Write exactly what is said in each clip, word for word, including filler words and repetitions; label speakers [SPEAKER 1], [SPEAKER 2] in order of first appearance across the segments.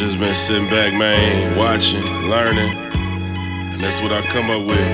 [SPEAKER 1] just been sitting back, man, watching, learning, and that's what I come up with.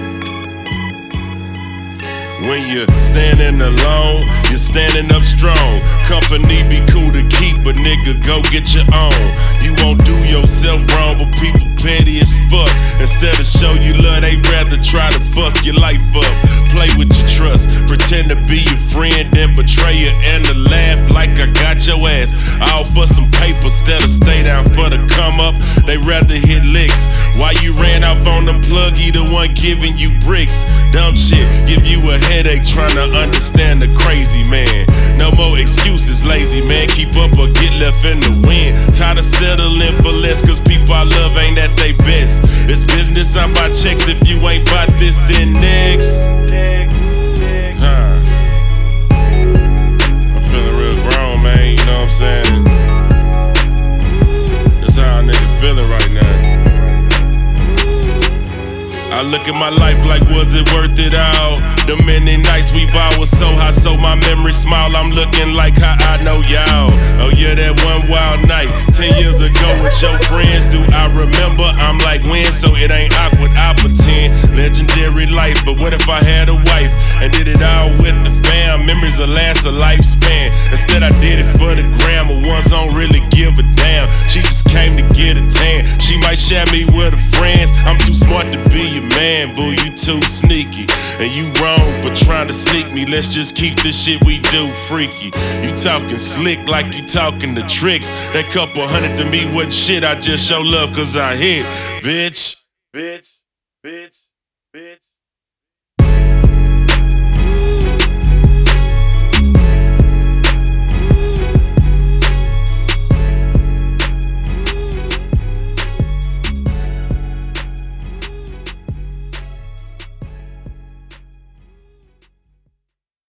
[SPEAKER 1] When you're standing alone, you're standing up strong. Company be cool to keep, but nigga, go get your own. You won't do yourself wrong, but people petty as fuck. Instead of show you love, they rather try to fuck your life up. Play with your trust, pretend to be your friend, then betray you and to laugh like I got your ass. All for some paper, instead of stay down for the come up, they rather hit licks. While you ran off on the plug, he the one giving you bricks. Dumb shit, give you a headache trying to understand the crazy man. No more excuses, lazy man, keep up or get left in the wind. Tired of settling for less, cause people I love ain't at they best. It's business, I'm by checks, if you ain't bout this, then next. Huh. I'm feeling real grown, man, you know what I'm saying? That's how a nigga feeling right now. I look at my life like, was it worth it all? The many nights we bought was so high, so my memory small. I'm looking like how I know y'all. Oh yeah, that one wild night, ten years ago with your friends. Do I remember? I'm like, when? So it ain't awkward, I pretend. Legendary life, but what if I had a wife and did it all with the fam? Memories will last a lifespan. Instead I did it for the gram, but ones don't really give a damn. She just came to get a tan. She might share me with her friends. I'm too smart to be your man, boo, you too sneaky. And you wrong for trying to sneak me. Let's just keep this shit we do freaky. You talking slick like you talking the tricks. That couple hundred to me wasn't shit, I just show love cause I hit, bitch. Bitch.